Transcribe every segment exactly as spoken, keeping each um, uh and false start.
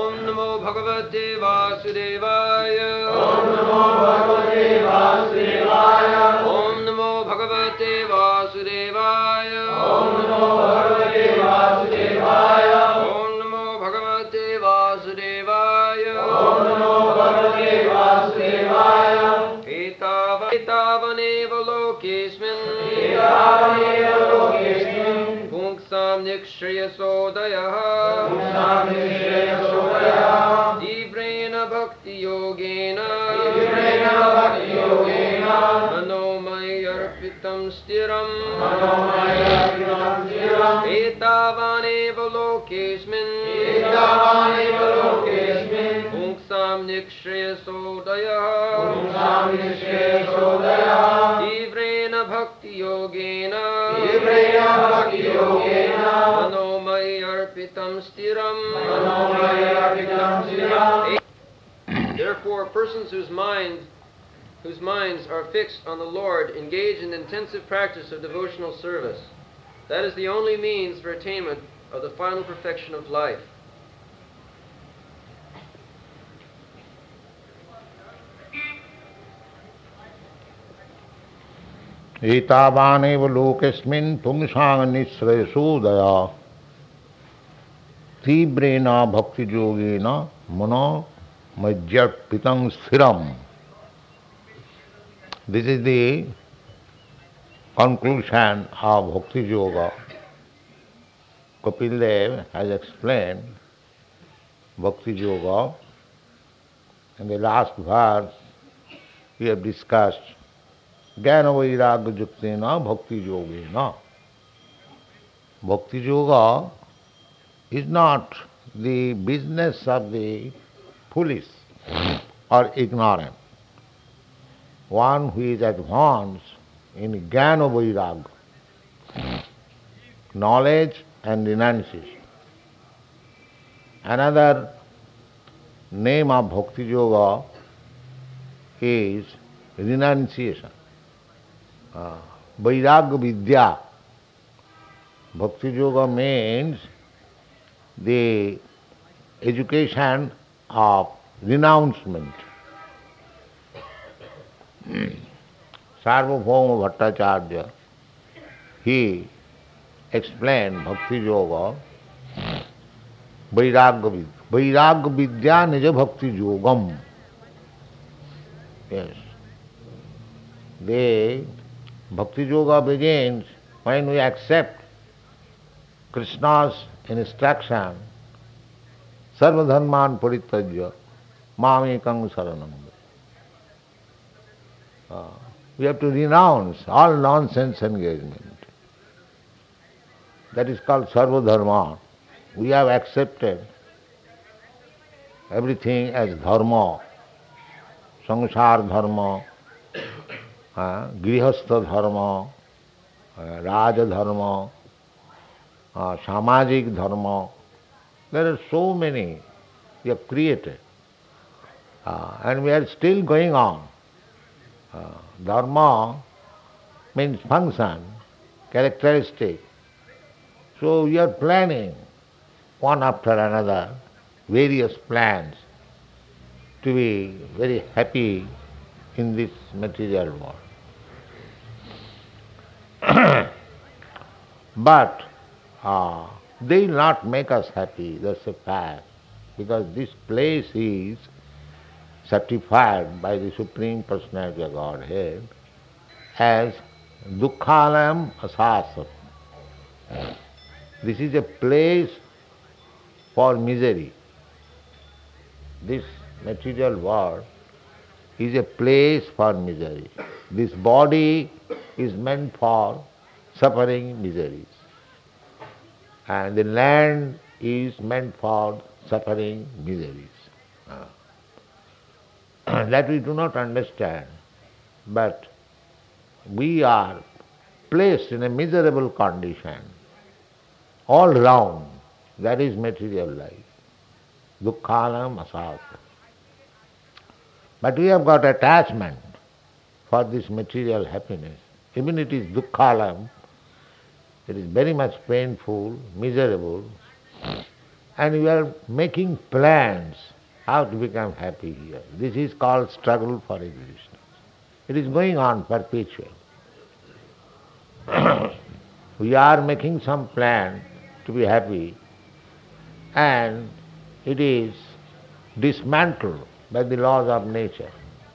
Om Namo Bhagavate Vasudevaya. Om Namo Bhagavate Vasudevaya. Om Namo Bhagavate Vasudevaya. Om Namo Bhagavate Vasudevaya. Om Namo Bhagavate Vasudevaya. Om Namo Bhagavate Vasudevaya. Etavaneva lokesmin. Etavaneva lokesmin. Pungsam nikshayasodayah. Pungsam nikshayasodayah. Divrena bhakti yogena. Divrena bhakti yogena. Manomaya stiram. Manomaya stiram. Etavaneva lokesmin. Etavaneva lokesmin. Pungsam nikshayasodayah. Pungsam nikshayasodayah. Divrena bhakti yogena. Divrena bhakti yogena. Manomaya stiram. Manomaya stiram. Therefore, persons whose minds whose minds are fixed on the Lord engage in intensive practice of devotional service. That is the only means for attainment of the final perfection of life. Etavaneva lokesmin pungsang nishrayasodaya tibrena bhakti yogena mano majjatpitang sthiram. This is the conclusion of Bhakti Yoga. Kapil Dev has explained Bhakti Yoga. In the last verse, we have discussed Jnana Vairagya Yuktena Bhakti Yogena. Bhakti Yoga is not the business of the foolish or ignorant. One who is advanced in Jnana Vairagya, knowledge and renunciation. Another name of Bhakti Yoga is renunciation. Uh, Vairagya Vidya. Bhakti Yoga means the education of renouncement. Sarvabhauma Bhattacharya, he explained Bhakti Yoga, Vairagya Vidya. Vairagya Vidya Nija Bhakti Yogam. Yes. The Bhakti Yoga begins when we accept Krishna's instruction, Sarva Dharman Parityajya, Mamekam Saranam. Uh, we have to renounce all nonsense engagement. That is called Sarva Dharma. We have accepted everything as dharma, samsara dharma, uh, grihastha dharma, uh, raja dharma, uh, samajik dharma. There are so many we have created. Uh, and we are still going on. Uh, dharma means function, characteristic. So we are planning one after another various plans to be very happy in this material world. But uh, they will not make us happy, that's a fact, because this place is certified by the Supreme Personality of Godhead as Dukkhalayam Asasam. This is a place for misery. This material world is a place for misery. This body is meant for suffering miseries. And the land is meant for suffering miseries. Uh, that we do not understand. But we are placed in a miserable condition all round. That is material life. Dukkhalam asasa. But we have got attachment for this material happiness. Even it is dukkhalam, it is very much painful, miserable, and you are making plans how to become happy here. This is called struggle for existence. It is going on perpetually. We are making some plan to be happy, and it is dismantled by the laws of nature.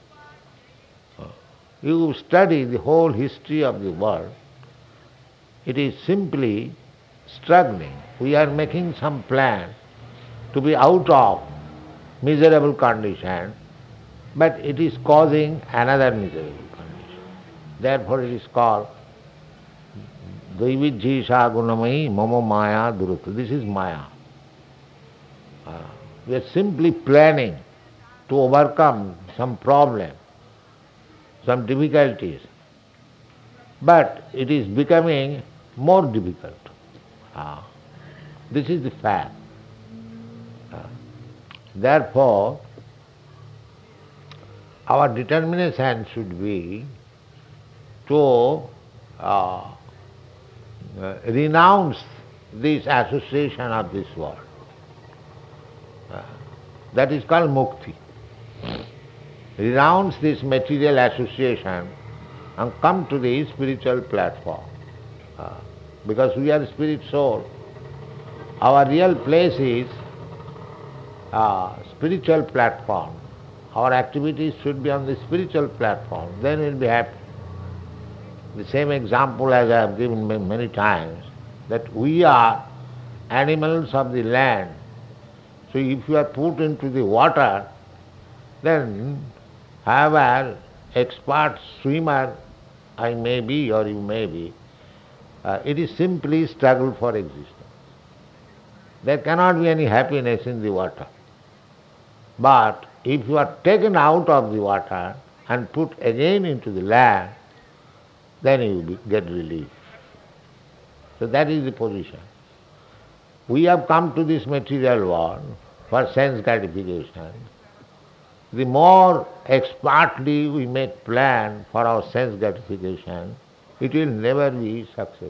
You study the whole history of the world, it is simply struggling. We are making some plan to be out of miserable condition, but it is causing another miserable condition. Therefore it is called Daivijjisha gunamai mama maya durutta. This is maya. Uh, we are simply planning to overcome some problem, some difficulties, but it is becoming more difficult. Uh, this is the fact. Uh, therefore, our determination should be to uh, uh, renounce this association of this world. Uh, that is called mukti. Renounce this material association and come to the spiritual platform. Uh, because we are spirit soul. Our real place is uh, spiritual platform. Our activities should be on the spiritual platform. Then we'll be happy. The same example as I have given many times, that we are animals of the land. So if you are put into the water, then however expert swimmer I may be or you may be, uh, it is simply struggle for existence. There cannot be any happiness in the water. But if you are taken out of the water and put again into the land, then you will get relief. So that is the position. We have come to this material world for sense gratification. The more expertly we make plan for our sense gratification, it will never be successful.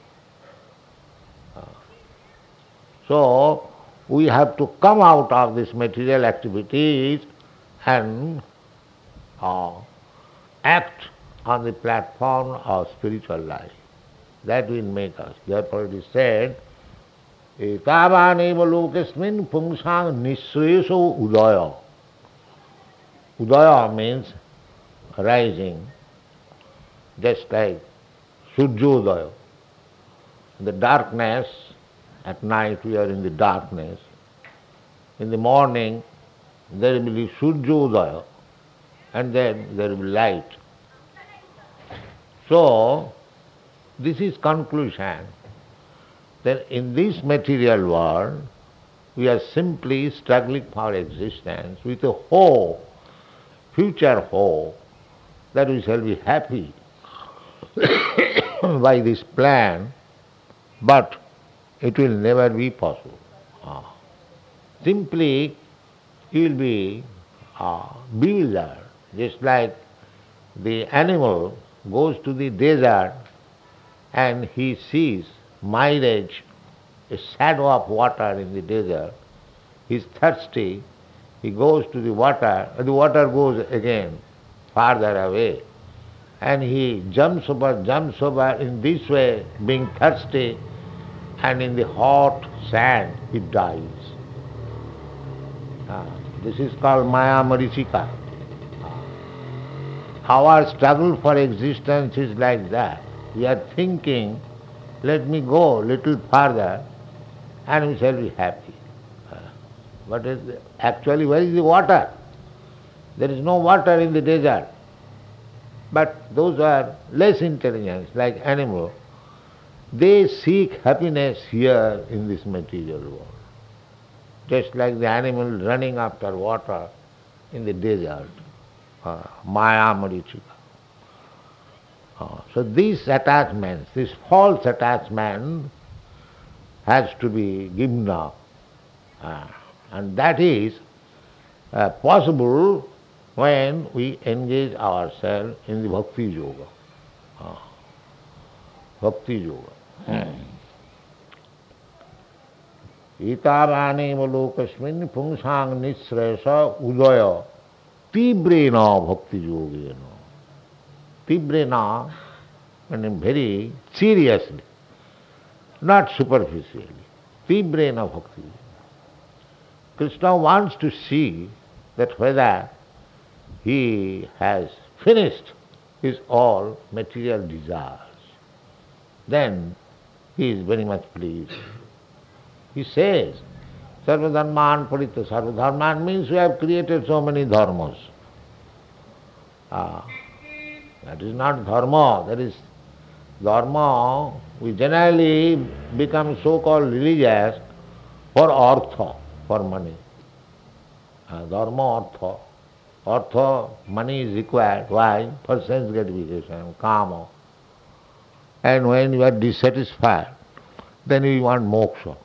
So, we have to come out of these material activities and uh, act on the platform of spiritual life. That will make us. Therefore it is said, Etavaneva lokesmin pungsang nisreso udaya. Udaya means rising, just like Surjodaya. In the darkness, at night we are in the darkness. In the morning there will be Surjodaya, and then there will be light. So, this is conclusion that in this material world we are simply struggling for existence with a hope, future hope, that we shall be happy by this plan, but it will never be possible. Ah. Simply you will be ah, bewildered, just like the animal goes to the desert and he sees mirage, a shadow of water in the desert. He is thirsty, he goes to the water, and the water goes again farther away. And he jumps over, jumps over in this way, being thirsty, and in the hot sand he dies. Ah, this is called Maya Marichika. Our struggle for existence is like that. We are thinking, let me go a little further and we shall be happy. But actually, where is the water? There is no water in the desert. But those who are less intelligent, like animals, they seek happiness here in this material world. Just like the animal running after water in the desert. Uh, Maya Marichika. Uh, so these attachments, this false attachment has to be given up. Uh, and that is uh, possible when we engage ourselves in the Bhakti Yoga. Uh, Bhakti Yoga. Itavane malokasmin pungsang nisresa udaya tibrena bhakti yogena. Tibrena meaning very seriously, not superficially. Tibrena bhakti. Krishna wants to see that whether he has finished his all material desires. Then he is very much pleased. He says, Sarvadharman parita. Sarvadharman means we have created so many dharmas. Ah, that is not dharma, that is dharma. We generally become so-called religious for artha, for money. Ah, dharma, artha. Artha, money is required. Why? For sense gratification, kama. And when you are dissatisfied, then you want moksha.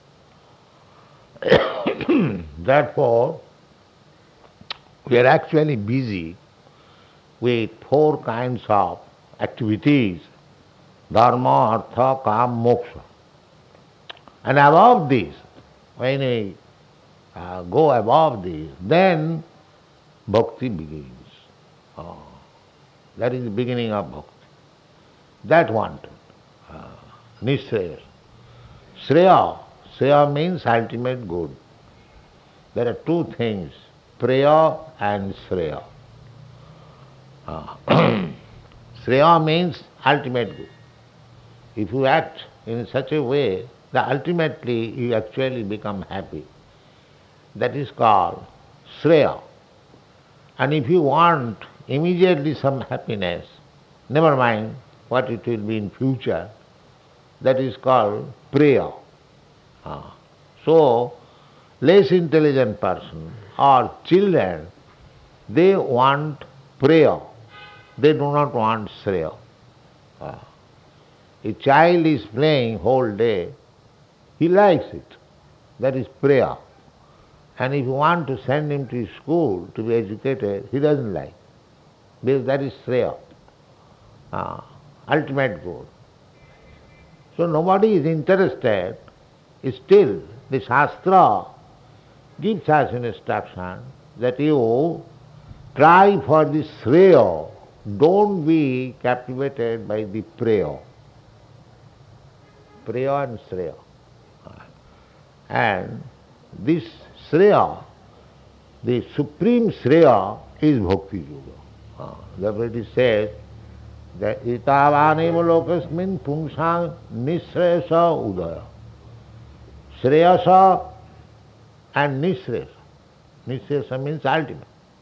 Therefore, we are actually busy with four kinds of activities: dharma, artha, kam, moksha. And above this, when we uh, go above this, then bhakti begins. Oh, that is the beginning of bhakti. That wanted. Uh, Nishraya. Shreya. Shreya means ultimate good. There are two things, Preya and Shreya. Uh, Shreya means ultimate good. If you act in such a way that ultimately you actually become happy, that is called Shreya. And if you want immediately some happiness, never mind what it will be in future, that is called Preya. Ah. So, less intelligent person or children, they want Preya. They do not want Shreya. Ah. A child is playing whole day, he likes it. That is Preya. And if you want to send him to school to be educated, he doesn't like. Because that is Shreya. Ah. Ultimate goal. So nobody is interested. Still, the Shastra gives us an instruction that you try for the Shreya, don't be captivated by the Preya. Preya and Shreya. And this Shreya, the supreme Shreya is Bhakti Yoga. Therefore it is said that itavane malokasmin pungsang nishresa udaya. Shreyasa and nishresa. Nishresa means ultimate.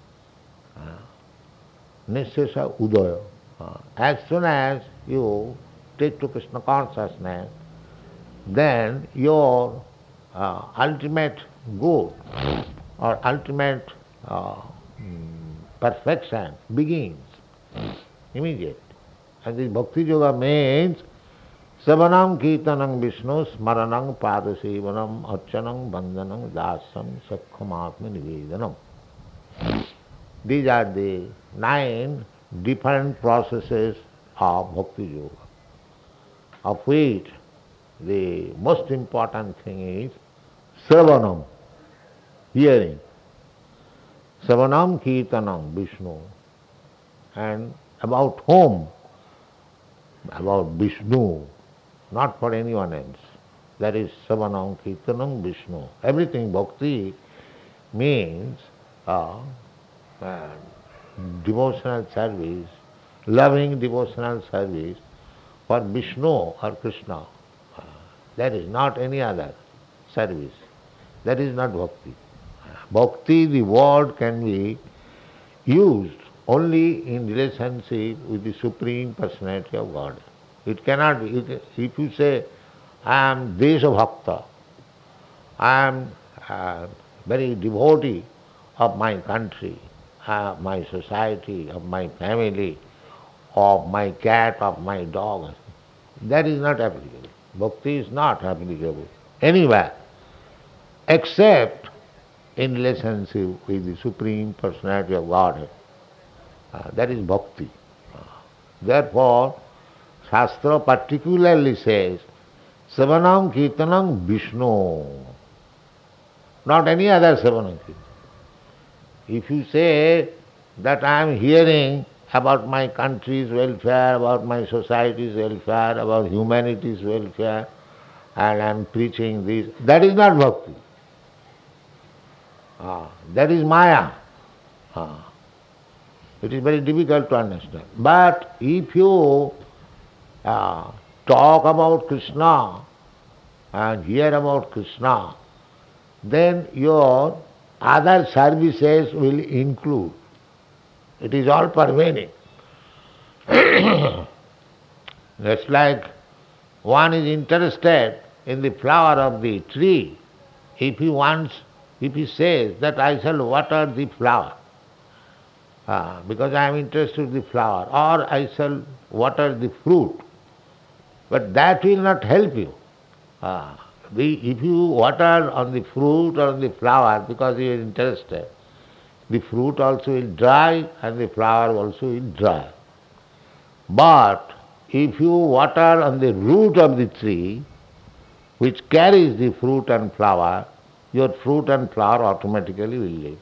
Nishresa udaya. As soon as you take to Krishna consciousness, then your uh, ultimate good or ultimate uh, perfection begins immediately. And this Bhakti Yoga means Savanam Kirtanam Vishnu Smaranam Padasevanam Archanam Bandhanam Dasam Sakkhamatma Nivedanam. These are the nine different processes of Bhakti Yoga, of which the most important thing is Sravanam, hearing. Savanam Kirtanam Vishnu. And about whom? About Vishnu, not for anyone else. That is Savanam Kirtanam Vishnu. Everything Bhakti means uh, uh, devotional service, loving devotional service for Vishnu or Krishna. Uh, that is not any other service. That is not Bhakti. Bhakti, the word can be used only in relationship with the Supreme Personality of God. It cannot be, it, if you say, I am Desha Bhakta, I am uh, very devotee of my country, uh, my society, of my family, of my cat, of my dog, that is not applicable. Bhakti is not applicable anywhere except in relationship with the Supreme Personality of Godhead. Uh, that is bhakti. Uh, therefore, Shastra particularly says, Savanam Kirtanam Vishnu. not any other Savanaki. If you say that I am hearing about my country's welfare, about my society's welfare, about humanity's welfare, and I am preaching this, that is not bhakti. Ah, that is maya. Ah. It is very difficult to understand. But if you uh, talk about Krishna and hear about Krishna, then your other services will include. It is all pervading. Just like one is interested in the flower of the tree. If he wants, if he says that I shall water the flower, uh, because I am interested in the flower, or I shall water the fruit, but that will not help you. Uh, the, if you water on the fruit or on the flower because you are interested, the fruit also will dry and the flower also will dry. But if you water on the root of the tree, which carries the fruit and flower, your fruit and flower automatically will live.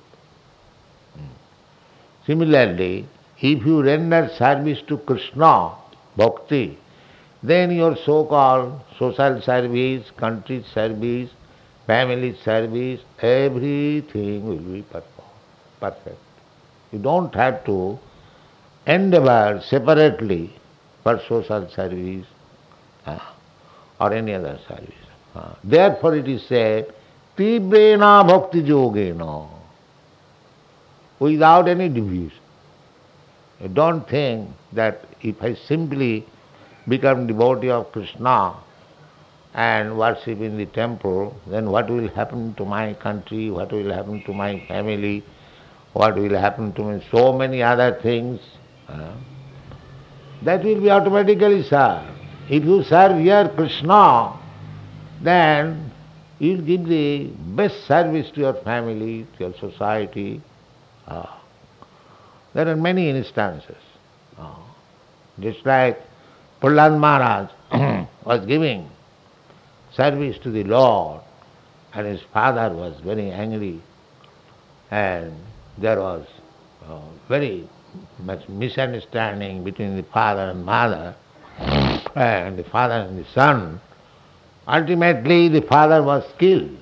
Similarly, if you render service to Krishna, bhakti, then your so-called social service, country service, family service, everything will be perfect. You don't have to endeavor separately for social service uh, or any other service. Uh, therefore it is said, Tibrena bhakti yogena, without any deviation. You don't think that if I simply become devotee of Krishna and worship in the temple, then what will happen to my country, what will happen to my family, what will happen to me, so many other things. Uh, that will be automatically served. If you serve here Krishna, then you will give the best service to your family, to your society. Uh, there are many instances. Uh, just like Prahlad Maharaj was giving service to the Lord, and his father was very angry, and there was uh, very much misunderstanding between the father and mother, and the father and the son. Ultimately, the father was killed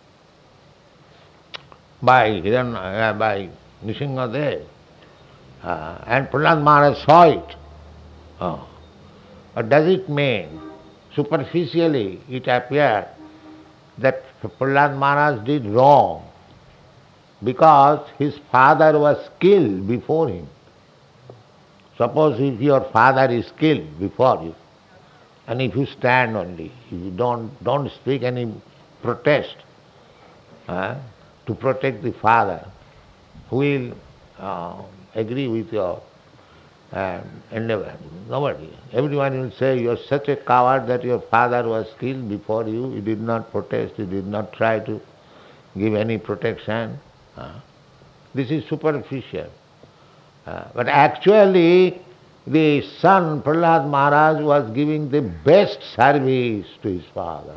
by Hiran, uh, by Nrsimhadev, uh, and Prahlad Maharaj saw it. Uh, but does it mean, superficially it appeared that Prahlad Maharaj did wrong because his father was killed before him? Suppose if your father is killed before you, and if you stand only, if you don't, don't speak any protest uh, to protect the father, who will uh, agree with your uh, endeavor? Nobody. Everyone will say, you are such a coward that your father was killed before you, you did not protest, you did not try to give any protection. Uh, this is superficial. Uh, but actually, the son, Prahlad Maharaj, was giving the best service to his father.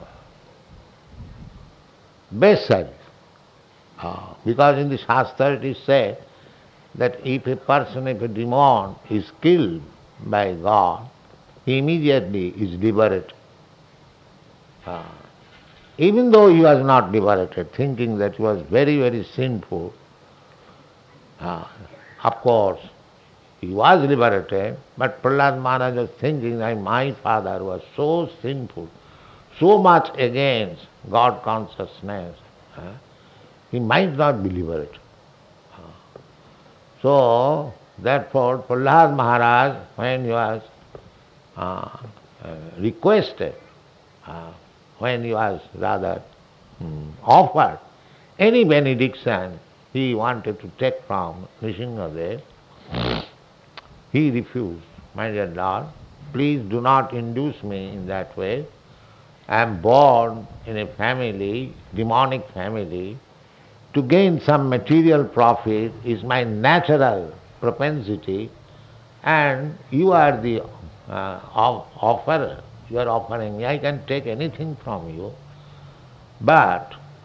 Best service. Uh, because in the Shastra it is said that if a person, if a demon is killed by God, he immediately is liberated. Uh, even though he was not liberated, thinking that he was very, very sinful, uh, of course, he was liberated, but Prahlad Maharaj was thinking that my father was so sinful, so much against God consciousness, uh, he might not be liberated. Uh, so, therefore, Prahlad Maharaj, when he was uh, uh, requested, uh, when he was rather um, offered any benediction he wanted to take from Nrsimhadev, he refused. My dear Lord, please do not induce me in that way. I am born in a family, demonic family. To gain some material profit is my natural propensity, and you are the uh, offerer. You are offering me. I can take anything from you, but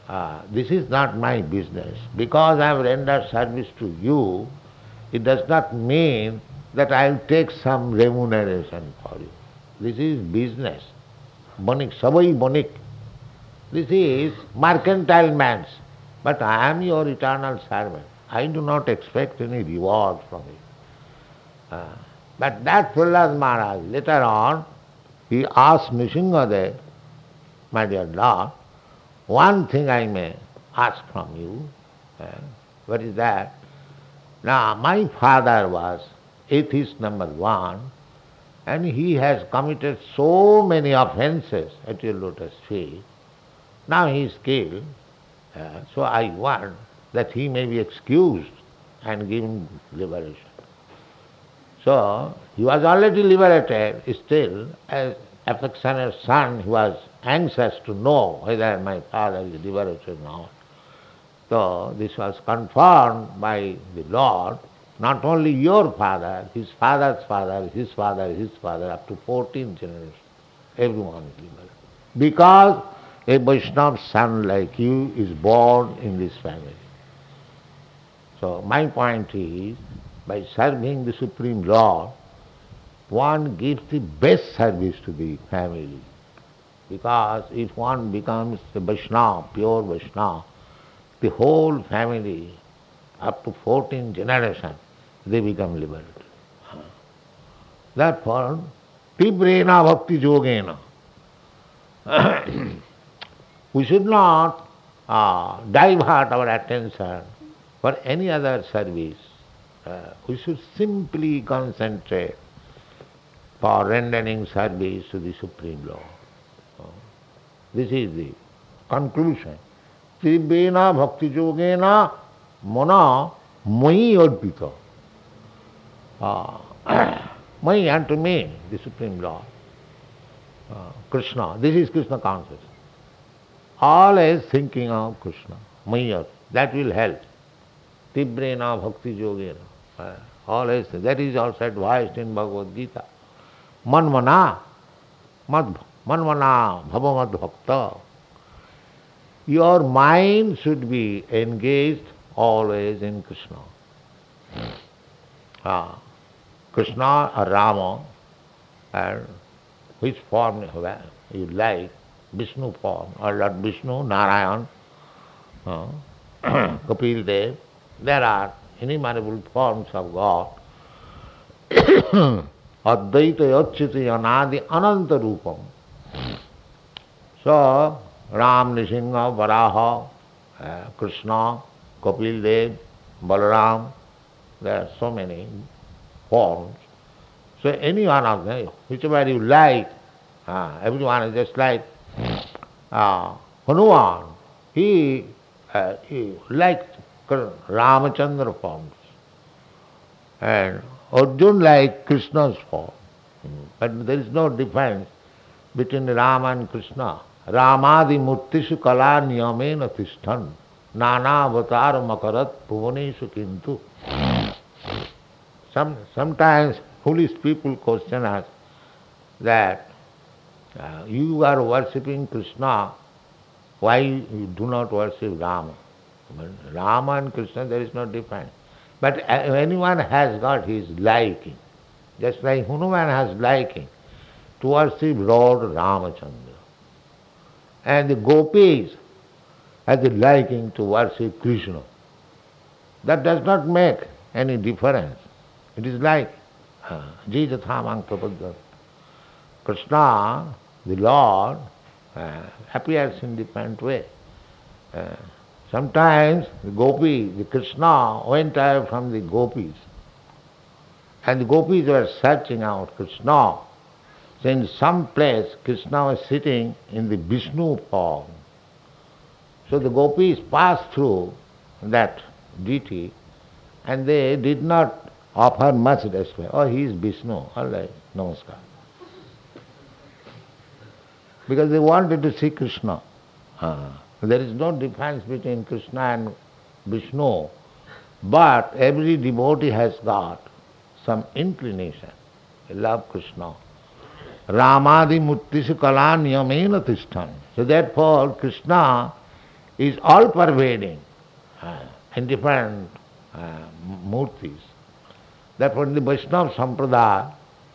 uh, this is not my business. Because I have rendered service to you, it does not mean that I will take some remuneration for you. This is business. Bonik, savai bonik. This is mercantile man's. But I am your eternal servant. I do not expect any reward from you. Uh, but that Prahlad Maharaj, later on, he asked Nrsimhadev, my dear Lord, one thing I may ask from you. Uh, what is that? Now, my father was atheist number one, and he has committed so many offences at your lotus feet. Now he is killed, uh, so I want that he may be excused and given liberation. So, he was already liberated, still, as affectionate son, he was anxious to know whether my father is liberated or not. So, this was confirmed by the Lord, not only your father, his father's father, his father, his father, up to fourteen generations, everyone is liberated. Because a Vaishnava son like you is born in this family. So, my point is, by serving the Supreme Lord, one gives the best service to the family. Because if one becomes a Vaishnava, pure Vaishnava, the whole family, up to fourteen generations, they become liberated. Therefore, tibrena bhakti yogena. We should not uh, divert our attention for any other service. Uh, we should simply concentrate for rendering service to the Supreme Lord. Uh, this is the conclusion. Tibrena bhakti yogena mana mai arpita. Mai and to me, the Supreme Lord. Uh, Krishna, this is Krishna consciousness. Always thinking of Krishna, Maya, that will help. Tibrena bhakti yogena. Uh, always, that is also advised in Bhagavad Gita. Manmana, mad, manmana, bhavamad bhakta. Your mind should be engaged always in Krishna. Ah, Krishna or Rama, and which form you like, Vishnu form, or Lord Vishnu, Narayan, uh, Kapil Dev, there are innumerable forms of God. Advaita Yacchiti Anadi Ananta Rupam. So, Ram, Nrsimha, Varaha, uh, Krishna, Kapil Dev, Balaram, there are so many forms. So any one of them, whichever you like, uh, everyone is just like uh, Hanuman, he, uh, he liked Ramachandra forms, and Arjun liked Krishna's form. But there is no difference between Rama and Krishna. Ramadi murtishu kala niyamena tishtan nana avatar makarat bhuvaneshu kintu. Some, sometimes foolish people question us that uh, you are worshipping Krishna, why you do not worship Rama? I mean, Rama and Krishna, there is no difference. But anyone has got his liking. Just like Hanuman has liking to worship Lord Ramachandra. And the gopis have the liking to worship Krishna. That does not make any difference. It is like Jijathamang Prapadam. Krishna, the Lord, uh, appears in different way. Uh, sometimes the gopi, the Krishna went away from the gopis. And the gopis were searching out Krishna. So in some place, Krishna was sitting in the Vishnu form. So the gopis passed through that deity and they did not offer much respect. Oh, he is Vishnu. All right, namaskar. Because they wanted to see Krishna. Uh, there is no difference between Krishna and Vishnu. But every devotee has got some inclination. They love Krishna. Ramadi muttishu kala niyamena tishtan. So therefore Krishna is all pervading uh, in different uh, murtis. Therefore in the Vaishnava Sampradaya,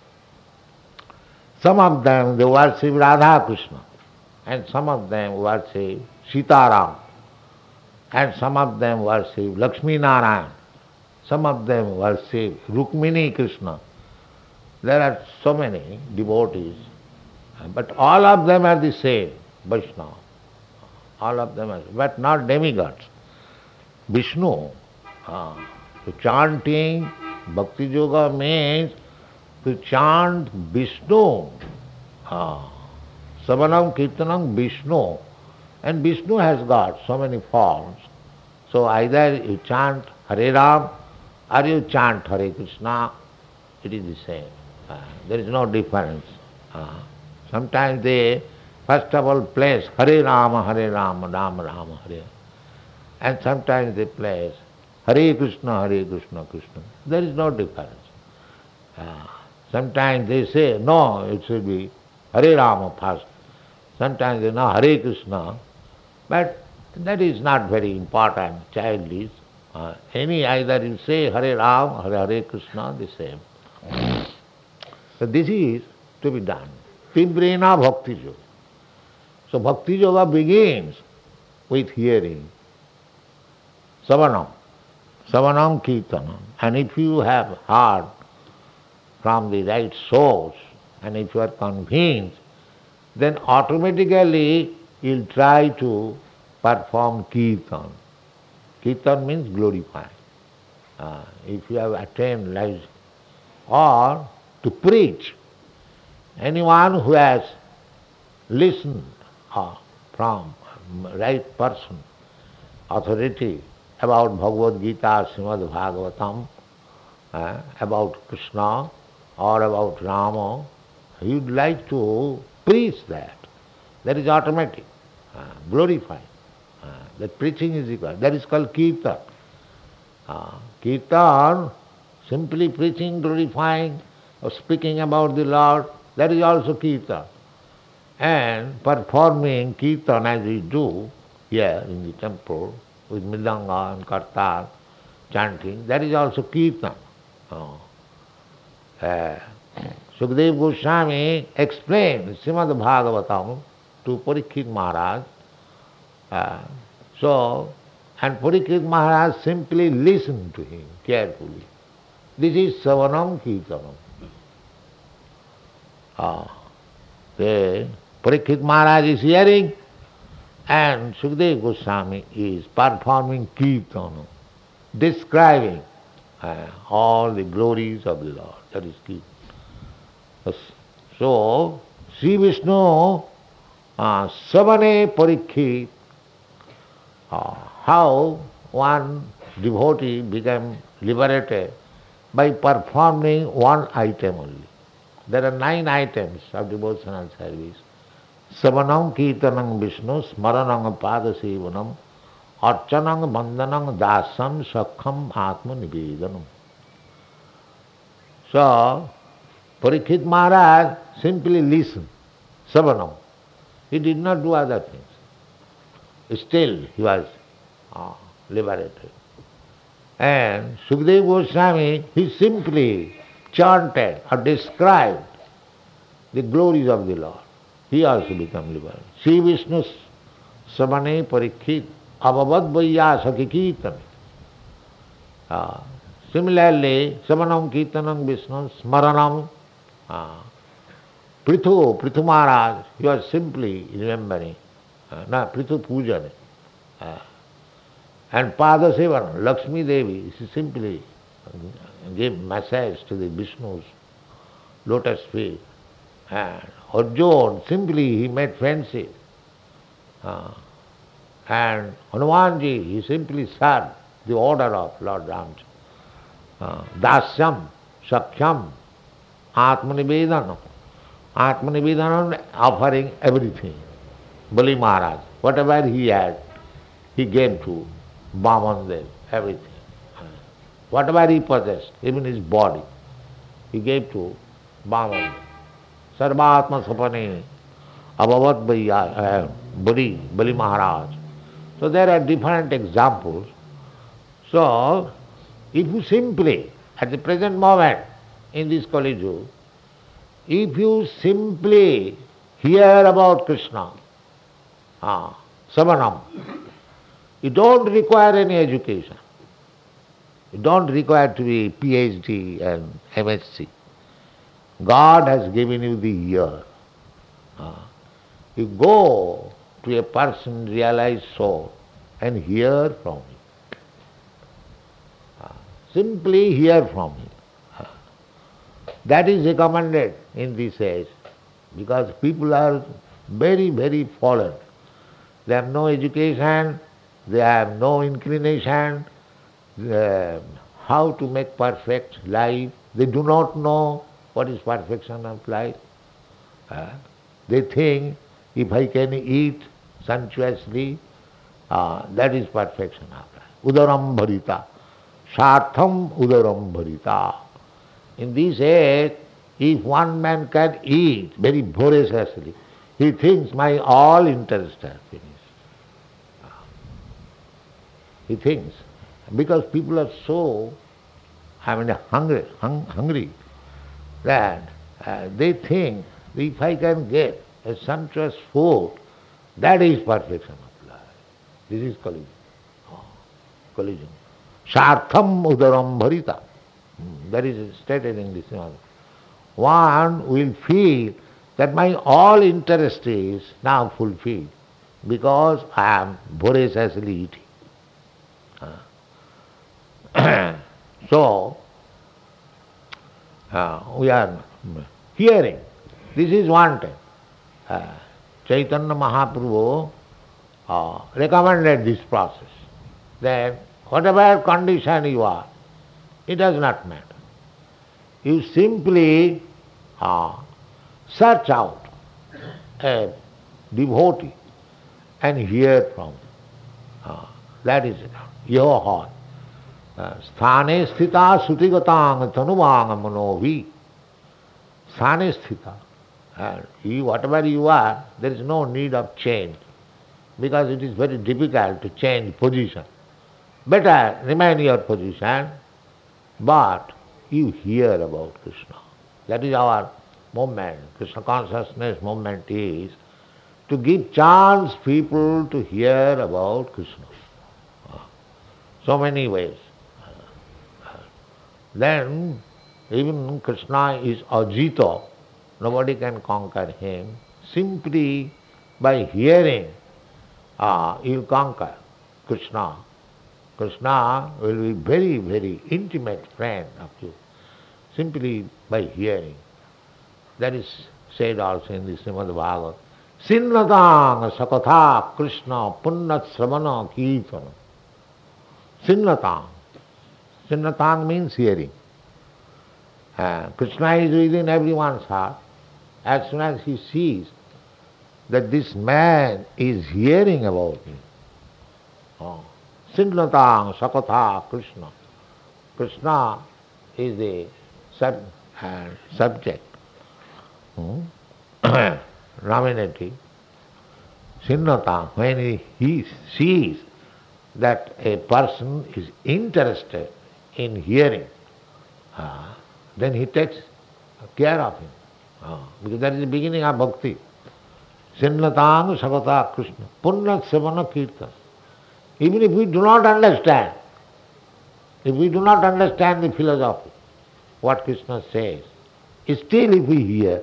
some of them they worship Radha Krishna, and some of them worship Sitaram, and some of them worship Lakshmi Narayan, some of them worship Rukmini Krishna. There are so many devotees, but all of them are the same, Vaishnava. All of them are, but not demigods. Vishnu, uh, to chanting Bhakti Yoga means to chant Vishnu. Uh, Savanam Kirtanam Vishnu. And Vishnu has got so many forms. So either you chant Hare Ram or you chant Hare Krishna, it is the same. Uh, there is no difference. Uh, sometimes they first of all place Hare Rama, Hare Rama, Rama Rama, Hare. And sometimes they place Hare Krishna, Hare Krishna, Krishna. There is no difference. Uh, sometimes they say, no, it should be Hare Rama first. Sometimes they know Hare Krishna. But that is not very important, childish. Uh, any either you say Hare Ram, Hare Hare Krishna, the same. So this is to be done. Tivrena Bhakti Yoga. So Bhakti Yoga begins with hearing. Savanam. Savanam Kirtanam. And if you have heard from the right source, and if you are convinced, then automatically you'll try to perform Kirtan. Kirtan means glorifying. Uh, if you have attained life, or to preach. Anyone who has listened uh, from right person, authority about Bhagavad Gita, Srimad Bhagavatam, uh, about Krishna or about Rama, he would like to preach that. That is automatic, uh, glorifying. Uh, that preaching is required. That is called Kirtan. Uh, Kirtan, simply preaching, glorifying, or speaking about the Lord, that is also Kirtan. And performing Kirtan as we do here in the temple with Mridanga and Kartal, chanting, that is also Kirtan. Uh, uh, Sukadeva Goswami explained Srimad Bhagavatam to Parikshit Maharaj. Uh, so, and Parikshit Maharaj simply listened to him carefully. This is Savanam Kirtanam. Uh, the Parikshit Maharaj is hearing, and Sukadeva Goswami is performing Kirtanam, describing uh, all the glories of the Lord. That is Kirtan. So, Sri Vishnu, uh, Savane Parikshit, uh, how one devotee became liberated by performing one item only. There are nine items of devotional service. Savanam Kirtanam Vishnu, Smaranam Padasevanam, Archanam Bandhanam Dasam Sakham Atma Nivedanam. So, Parikshit Maharaj simply listened, Savanam. He did not do other things. Still he was uh, liberated. And Sukadeva Goswami, he simply chanted or described the glories of the Lord. He also became liberated. Sri Vishnu Savane Parikshit Abhavad Vaya Sakhi Kirtan. Uh, similarly, Savanam Kirtanam Vishnu Smaranam uh, Prithu, Prithu Maharaj, he was simply remembering, uh, no, Prithu Pujan. Uh, and Pada Sevan, Lakshmi Devi, she simply gave massage to the Vishnu's lotus feet. And Arjuna, simply he made friendship. Uh, and Hanumanji, he simply served the order of Lord Ramchandra. Uh, Dasyam, Sakhyam, Atmanivedanam. Atmanivedanam, offering everything. Bali Maharaj, whatever he had, he gave to Vamandev, everything. Whatever he possessed, even his body, he gave to Vamandev. Sarvatma Sapane, Abhavat Bali, Bali Maharaj. So there are different examples. So, if you simply, at the present moment, in this Kali Yuga, if you simply hear about Krishna, ah, Savanam, you don't require any education. You don't require to be PhD and M S c. God has given you the ear. Ah, you go to a person, realized soul, and hear from him. Ah, simply hear from him. Ah, that is recommended in this age, because people are very, very fallen. They have no education, they have no inclination, uh, how to make perfect life. They do not know what is perfection of life. Uh, they think if I can eat sumptuously, uh, that is perfection of life. Udaram bharita. Sartham udaram bharita. In this age, if one man can eat very voraciously, he thinks my all interests are finished. He thinks, because people are so, I mean, hungry, hung, hungry, that uh, they think if I can get a sumptuous food, that is perfection of life. This is Kali Yuga. Oh, Kali Yuga. Sartham udaram bharita. Hmm, that is stated in this one. One will feel that my all interest is now fulfilled because I am voraciously eating. So, uh, we are hearing. This is one thing. Uh, Chaitanya Mahaprabhu uh, recommended this process. That whatever condition you are, it does not matter. You simply uh, search out a devotee and hear from him. Uh, that is it. Yoha. Sthane sthita sutigatang tanuvang manovi. Sthane sthita. And you, whatever you are, there is no need of change, because it is very difficult to change position. Better remain your position, but you hear about Krishna. That is our movement. Krishna consciousness movement is to give chance people to hear about Krishna. So many ways. Then even Krishna is Ajita. Nobody can conquer him. Simply by hearing, ah, you conquer Krishna. Krishna will be very, very intimate friend of you. Simply by hearing. That is said also in the Srimad Bhagavad. Sinnatang sakatha Krishna punnat sravana kirtana. Sinnatang. Sinnatang means hearing. Uh, Krishna is within everyone's heart. As soon as he sees that this man is hearing about me, oh, Sinnatang sakatha Krishna. Krishna is the sub, uh, subject, hmm? nominative. Sinnatang, when he, he sees that a person is interested in hearing, uh, then he takes care of him. Uh, because that is the beginning of bhakti. Sinnatang sagata Krishna. Punnat savana kirtan. Even if we do not understand, if we do not understand the philosophy, what Krishna says, still if we hear,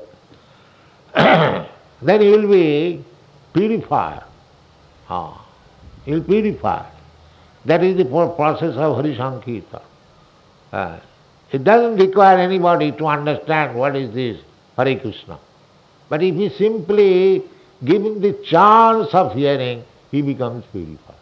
then he will be purified. Uh, he will purify. That is the process of Harisankirtan. Uh, it doesn't require anybody to understand what is this Hare Krishna. But if he simply given the chance of hearing, he becomes purified.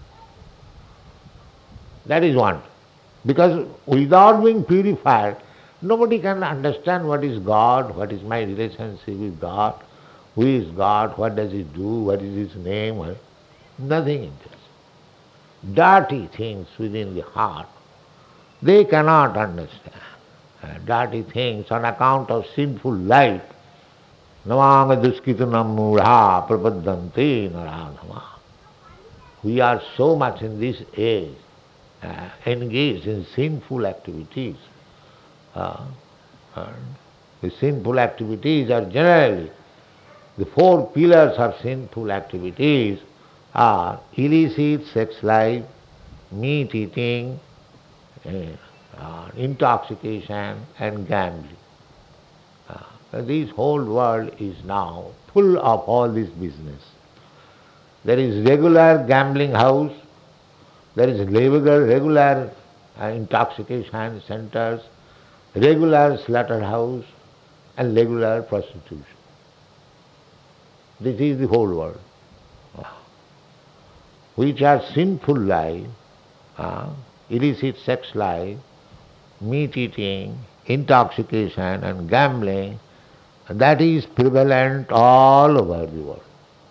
That is one. Because without being purified, nobody can understand what is God, what is my relationship with God, who is God, what does he do, what is his name, what, nothing interesting. Dirty things within the heart, they cannot understand. Uh, dirty things on account of sinful life. Navanga duskitanam mudha prapadanti naradhama. we are so much in this age uh, engaged in sinful activities. Uh, and the sinful activities are generally, the four pillars of sinful activities are illicit sex life, meat eating, uh, uh, intoxication and gambling. Uh, this whole world is now full of all this business. There is regular gambling house, there is regular, regular uh, intoxication centers, regular slaughterhouse and regular prostitution. This is the whole world. Which are sinful life, uh, illicit sex life, meat eating, intoxication and gambling, that is prevalent all over the world.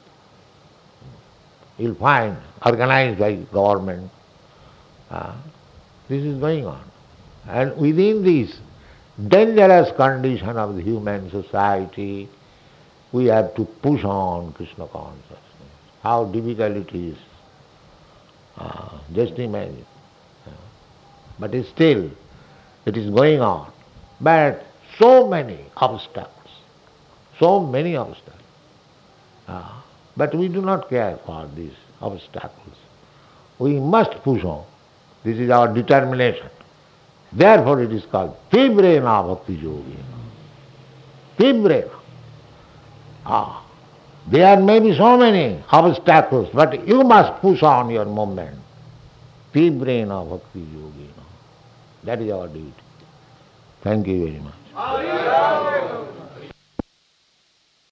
You'll find organized by government. Uh, this is going on. And within this dangerous condition of the human society, we have to push on Krishna consciousness. How difficult it is. Uh, just imagine. Uh, but still, it is going on. But so many obstacles. So many obstacles. Uh, but we do not care for these obstacles. We must push on. This is our determination. Therefore it is called Tivrena Bhakti Yogena. Tivrena. Ah, there may be so many obstacles, but you must push on your movement. Tivrena Bhakti Yogena. That is our duty. Thank you very much.